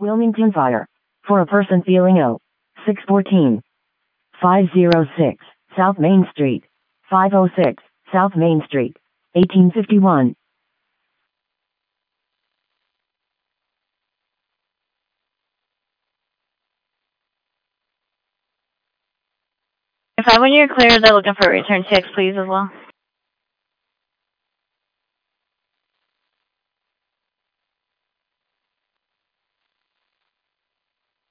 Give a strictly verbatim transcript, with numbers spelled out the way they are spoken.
Wilmington Fire. For a person feeling ill. six fourteen. five oh six, South Main Street. five oh six, South Main Street. eighteen fifty-one. If I when you're clear, they're looking for a return text, please, as well.